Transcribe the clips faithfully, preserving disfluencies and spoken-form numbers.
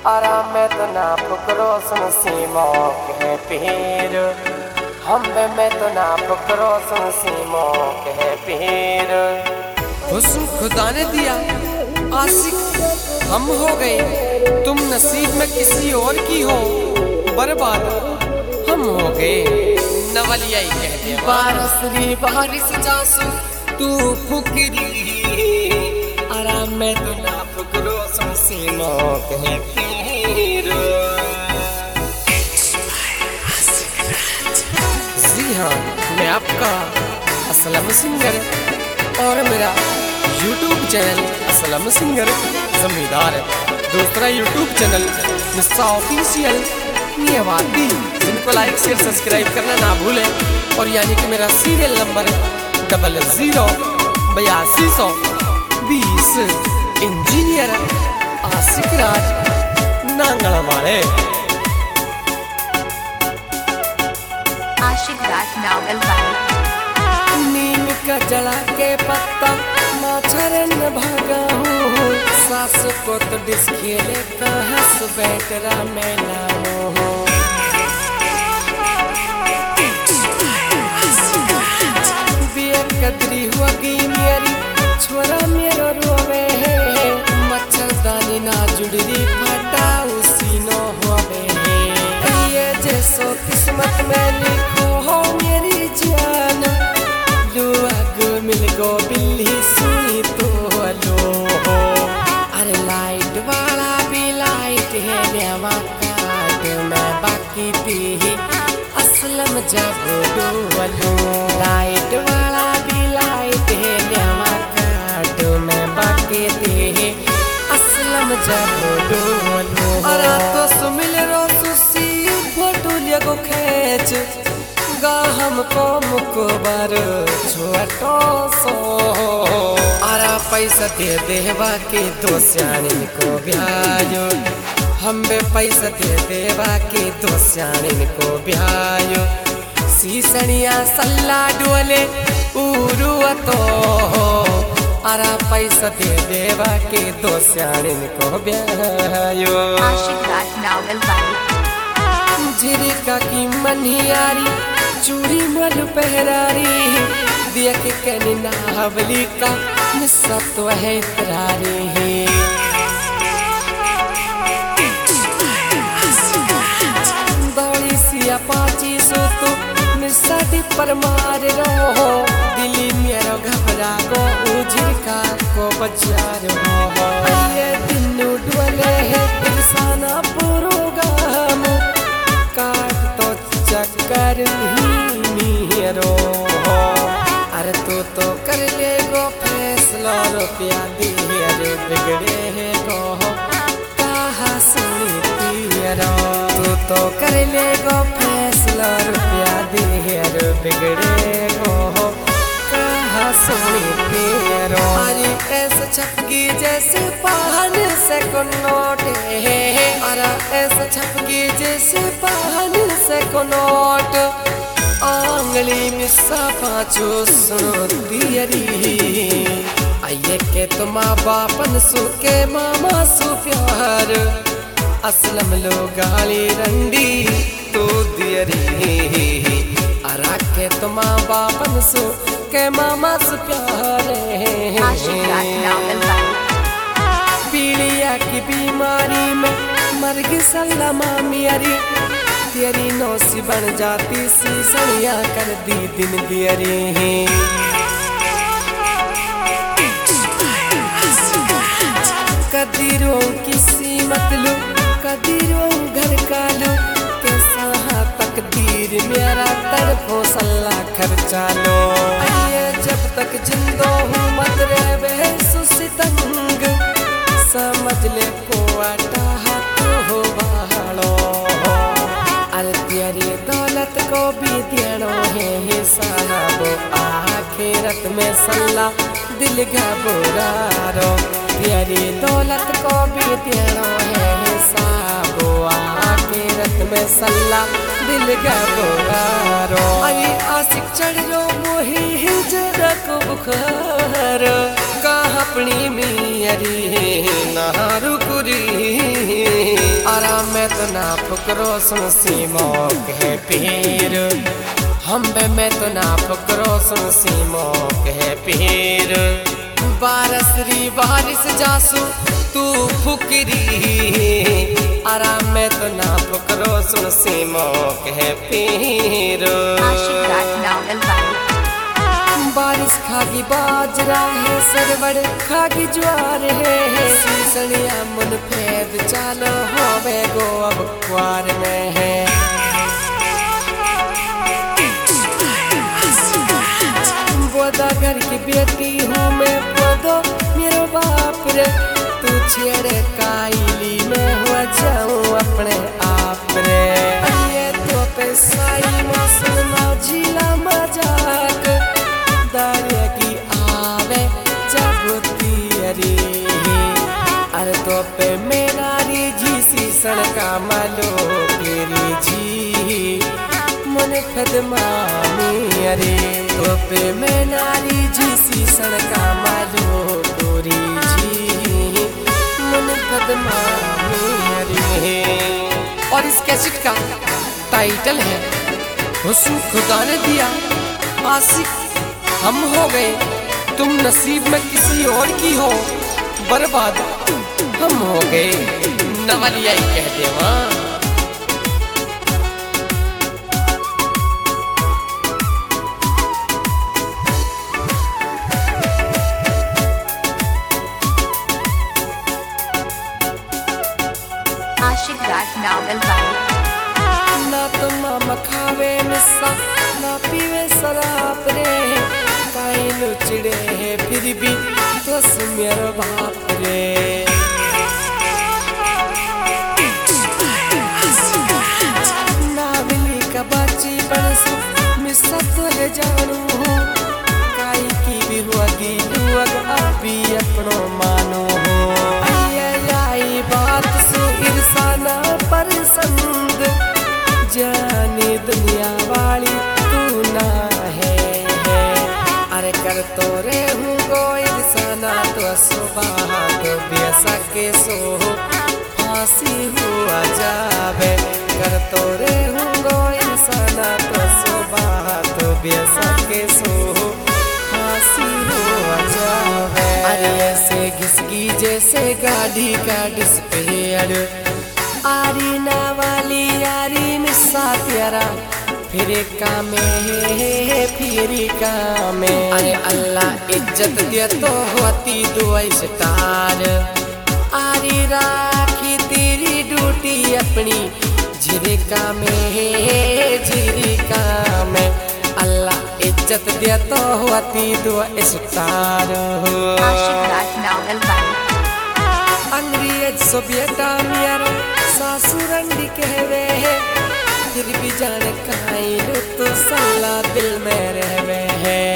आराम में तो ना फुकरो सुन सीमो के पीर, हम में तो ना फुकरो सुन सीमो के पीर। हुस्न खुदा ने दिया आशिक हम हो गए, तुम नसीब में किसी और की हो बर्बाद हम हो गए। नवलिया ही कहते बारस री बारिश जासू तू फुकरी, आराम में तो ना फुकरो सुन सीमो के पीर। जी हाँ, मैं आपका असलम सिंगर और मेरा YouTube channel Aslam singer Zamindar है। दूसरा यूट्यूब चैनल मिस्सा ऑफिशियल नियवादी, जिनको लाइक शेयर सब्सक्राइब करना ना भूलें। और यानी कि मेरा सीरियल नंबर है डबल ज़ीरो बयासी सौ बीस। इंजीनियर आशिक राज नांगल वाले। आशिक राज नांगल वाले। नीम का जला के पत्ता माछरन भागा हूँ, सास को तो डिस खेले कहाँ से बैठरा मैं लाऊं हूँ। कदरी हुआ की मेरी छोरा मेरो रोवे है, मच्छरदानी ना जुड़री फटा उसी नो होवे है। ये जैसो किस्मत में लिखो हो मेरी जान, लुआग मिल गो बिल्ली सुनी तो लो हो। अरे लाइट वाला भी लाइट है नेवा काट में बाकी थी असलम जब डोलो। लाइट वाला लाइट है नेवा काट में बाकी थी असलम जब डोलो। अरे तो सुमिल रो सुसी फोटो लगो खेच गा हमको मुकबर छोटो सो। अरे पैसा दे देवा के दो स्याणी को ब्यायो, हम बे पैसा दे देवा के दो स्याणी को ब्यायो। सीसनिया सल्ला डोले उरुआ तो, अरा पैसा दे देवा के दो स्याणी को ब्यायो। आशिक राज नांगल वाले। झिरिका की मनियारी चूड़ी मल पहरारी, दिया के कहनी ना हवली का निस्सा तो है इतरारी है। दौड़ी सिया पाची सो तो निस्सा पर मार रहो, दिली मेरो घबरा गो उजिरका को बचा रहो। ये दिन डोले है इंसाना पुरोगाम, काट तो चक्कर मेरो। अरे तू तो कर ले गो फैसला रुपया दिए बिगड़े है गो कहा सुनी तेरा। तू तो कर ले गो फैसला रुपया दिए बिगड़े गो कहा सुनी तेरा। अरे ऐसा छपकी जैसे पान से को नोट है, अरे ऐसा छपकी जैसे पान से को नोट। आंगली मिस्सा पाँचो सुनो दियरी, आइए के तो माँ बापन सु के मामा सु प्यार। असलम लो गाली रंडी तो दियरी, अरा के तो माँ बापन सु के मामा सु प्यार। आशिक राज नांगल वाले। पीलिया की बीमारी में मर गई सल्ला मामी अरी, तेरी नौसी बन जाती सी सड़िया कर दी दिन दियरी। कदीरों की सीमत लो कदीरों घर का लो, कैसा तकदीर मेरा तरफो सल्ला खर्चा लो। ये जब तक जिंदो हूँ मत रहे सुसितंग, समझ ले को आटा हाथ हो बाड़ो। अरे तेरी दौलत को भी देनो है हिसाब, आखिरत में सल्ला दिल घबरारो। तेरी दौलत को भी देनो है हिसाब, आखिरत में सल्ला दिल घबरारो। आई आशिक चढ़ जो मोही हिजरक बुखार, कहाँ अपनी मियरी नारू कुरी। ना फकरो सुन सीमो कहे पीर हम बे मैं तो ना फकरो सुन सीमो कहे पीर बारसरी बारिश जासू तू फुकरी आराम में तो ना फकरो सुन सीमो कहे पीर Ashik Raj Naval Valley. बारिश खागी बाजरा है सरवड़ खागी ज्वार है सीसनिया मन फेद चालो होवे गो अब क्वार में है बोदा घर की बेटी हूँ मैं बोदो मेरो बाप रे तू छेड़े काईली में हुआ जाऊँ अपने आप रे ये तो पैसाई मौसम झीला मजाक दारिया की आवे जबूतियरी अरे तो पे मेनारी जी सी सड़का मालो तेरी जी मन फदमानी अरे तो पे मेनारी जी सी सड़का मालो तोरी जी मन फदमानी अरे। और इस कैसेट का टाइटल है हुस्न खुदा ने दिया आशिक हम हो गए तुम नसीब में किसी और की हो बर्बाद हम हो गए नवलिया ही कहते वहाँ Ashik Raj Naval Valley. ना तो मामा खावे मिस्सा ना पीवे शराब रे काई लुचड़े है फिर भी तो मेरा बाप रे नावली का बाची बनसु मिस्सा तो है जानू काई की भी हुआ दी हुआ अभी अपनो मानो आई आई बात सु इरसाना परसंद जाने दुनिया वाली तू ना है, है। अरे कर तो रे हूँ कोई सना तो सुबह तो बेसा के सो फांसी हुआ जावे कर तो रे हूँ कोई सना तो सुबह तो बेसा के सो फांसी हुआ जावे अरे ऐसे घिसकी जैसे गाड़ी का डिस्प्ले आरी ना वाली यारी मिस्सा प्यारा फिर कामे फिर कामे अरे अल्लाह इज्जत दे तो होती दुआई स्टार आरी राखी तेरी ड्यूटी अपनी झिरी कामे झिरी कामे अल्लाह इज्जत दे तो होती दुआई star Ashik Raj Naval Valley. अंग्रेज सो बेटा मेरा सासुरंडी कहवे है फिर भी जाने काई लो तो सल्ला दिल में रहवे है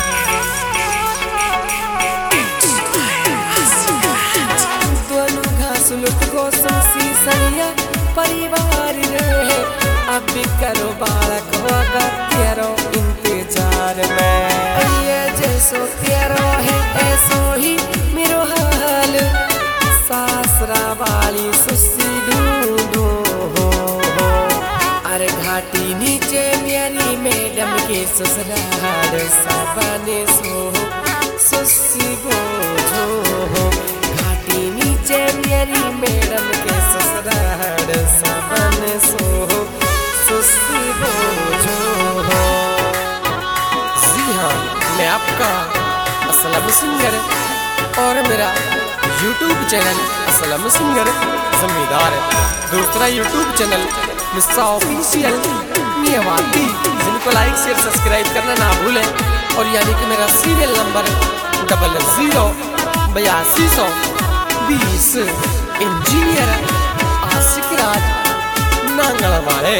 दोनों घास लुट को सुसी सनिया परिवार रहे अब भी करो बालक होगा तेरो इंतजार में ये जैसो तेरो है ऐसो ही मेरो हाल सासरा वाली सुसी ढूंढो हो हो अरे घाटी नीचे मेरी मैडम के ससुराल सबने सो सुसी बोझो हो घाटी नीचे मेरी मैडम के ससुराल सबने सो सुसी बोझो हो। जी हाँ मैं आपका असलम सिंगर और मेरा YouTube channel Aslam singer Zamindar दूसरा यूट्यूब चैनल मिस्सा ऑफिशियल मियावाती जिनको लाइक शेयर सब्सक्राइब करना ना भूलें और यानी कि मेरा सीरियल नंबर डबल जीरो बयासी सौ बीस इंजीनियर आशिक राज नांगल वाले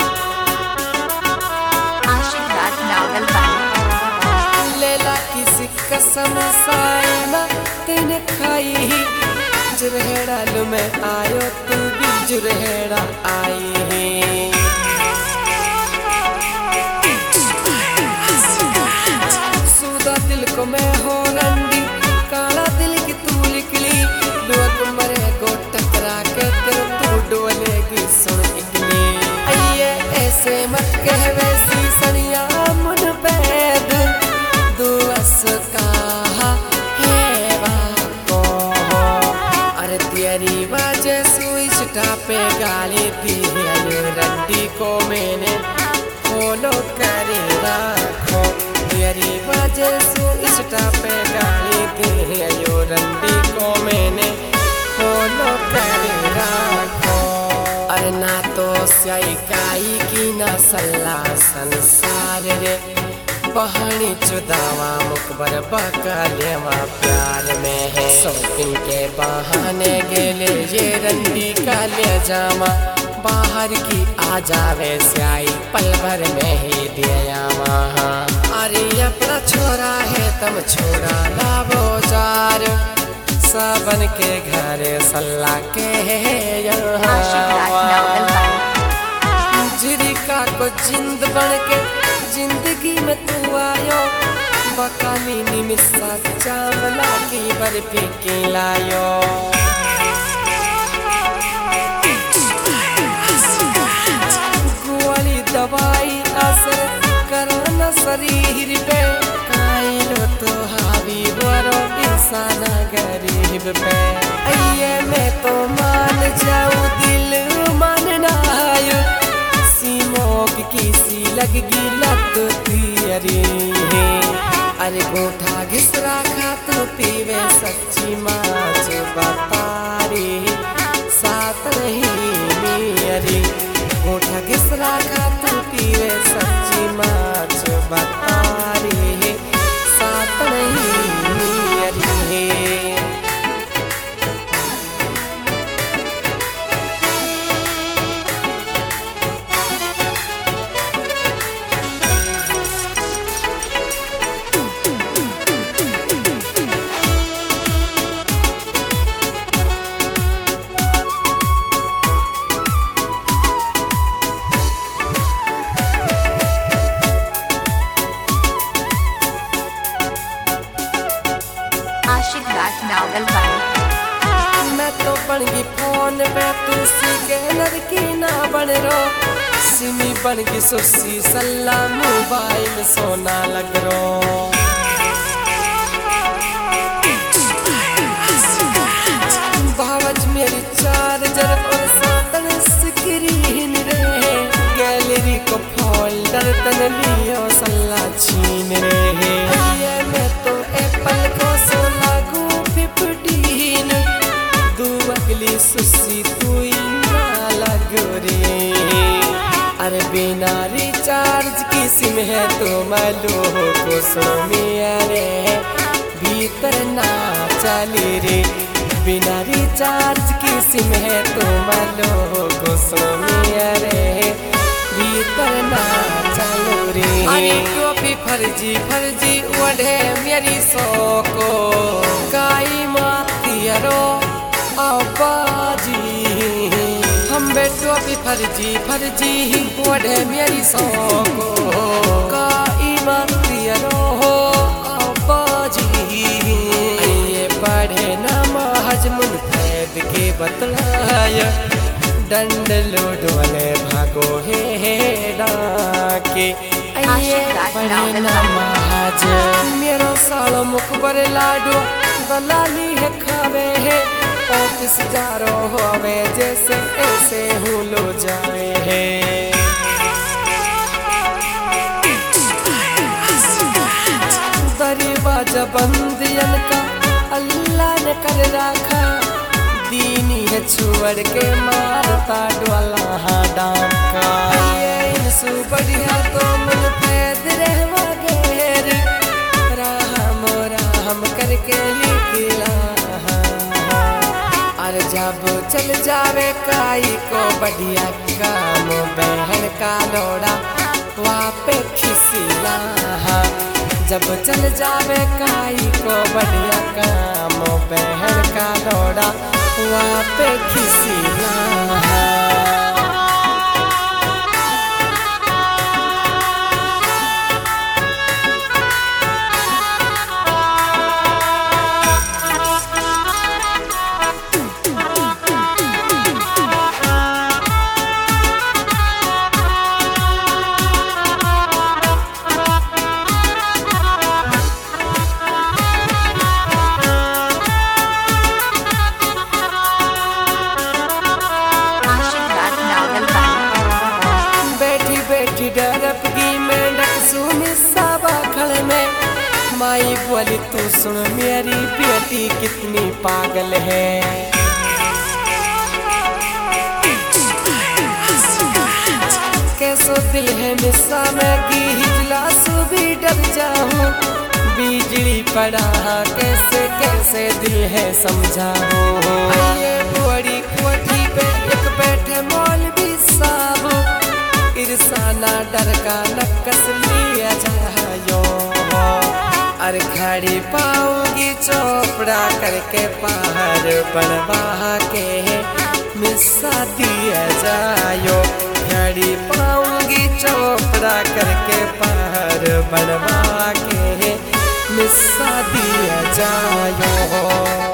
Ashik Raj Naval Valley. लेला किसी कसम साइना तेने खाई जुरहेड़ा लो मैं आयो तू भी जुरहेड़ा आई है सूदा दिल को मैं हो रंडी काला दिल की तू निकली लोग मरे को टकरा के तेरे तू डोलेगी इंस्टा पे गाली दी है रंडी को मैंने फॉलो करे रखो तेरी वजह से इंस्टा पे गाली दी है रंडी को मैंने फॉलो करे रखो। अरे ना तो स्याई काई की ना सल्ला संसार रे बहानी चुदावा मुकबर बकालेवा प्यार में है शौकीन के बहाने गेले ये रंडी का ले जामा बाहर की आ जावे स्याई पल भर में ही दिया वहाँ। अरे अपना छोरा है तम छोरा लावो जार सावन के घर सल्ला के जिरिका को जिंद बन के जिंदगी में तू आयो बकाली निमिषा चावला की बर्फी की लायो। गोली दवाई असर करना शरीर पे काइलो तो हावी बरो इंसान गरीब पे अये मैं तो मान जाऊं दिल मानना आयो सीमोग किसी लगगी लत तेरी अरे गोठा घिसरा खा तो पीवे सच्ची माच बतारी साथ नहीं मेरी गोठा घिसरा खा तो पीवे सच्ची माच बतारी साथ नहीं मेरी। आशिक राज नावल वाली। मैं तो बन गई फोन पे तू स्कैनर की ना बन रो सिमी बन गई सुसी सल्ला मोबाइल सोना लग रो। बावज मेरी चार्जर और सातन स्क्रीन रे गैलरी को फोल्डर तन लियो सल्ला छीन रे ये मैं तो एप्पल को सोला गो फिफ्टीन दू अगली सुसी तू ना लगो रे। अरे बिना रिचार्ज की सिम है तो मालो को सोमिया रे भीतर ना चली रे बिना रिचार्ज की सिम है तो मालो को सोमिया रे भीतर ना चलो रे। अरे टोपी फर्जी फर्जी ओढ़े मेरी सोको काई मातियरो आबाजी हम बेटो भी फर्जी फर्जी ओढ़े मेरी सोको काई मातियरो आबाजी ये पढ़े ना महजमुन फैद के बतलाया डंड लोड वाले भागो हे हे डाके महाज मेरो सालो मुखबर लाडो दलाली है खावे है ऑफिस जारो होवे जैसे ऐसे हूँ लो जावे है। दरवाजा बंदियन का अल्लाह ने कर रखा दीनी है छुअड़ के मारता डोला डाका इनसु बढ़िया तो मन फैद रहवा गेर राम राम करके लिखला। अरे जब चल जावे काई को बढ़िया काम बहन का लोड़ा वापे खिसिला जब चल जावे काई को बढ़िया काम बहन का लोड़ा वहाँ पे खिसिला। सुन मेरी बेटी कितनी पागल है। कैसो दिल है मिस्सा मैं की हिजलासू भी डर जाऊं। बिजली पड़ा कैसे कैसे दिल है समझाऊं। ये बड़ी कोठी पे एक बैठे मौलवी साहब, इरसाना डर का नक्कस लिया जायो। अरे खड़ी पाऊंगी चोपड़ा करके पहाड़ बनवा के मिस्सा दिया जायो। खड़ी पाऊंगी चोपड़ा करके पहाड़ बनवा के मिस्सा दिया जायो।